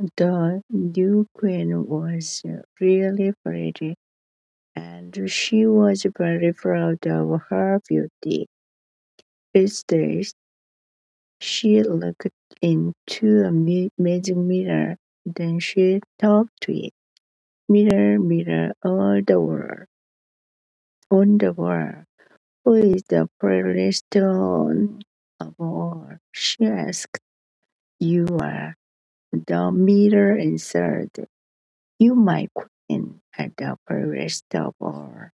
The new queen was really pretty, and she was very proud of her beauty. Each day she looked into a magic mirror, then she talked to it. Mirror, mirror on the wall, who is the prettiest stone of all? She asked. You are. The mirror answered. You, my queen, are the prettiest of all.